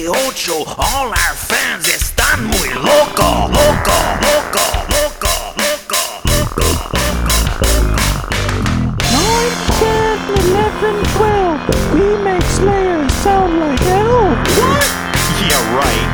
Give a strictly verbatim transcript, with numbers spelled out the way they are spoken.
veintiocho, all our fans están muy loco, loco, loco, loco, loco, loco, nine, ten, eleven, twelve. We make Slayer sound like hell. What? Yeah, right.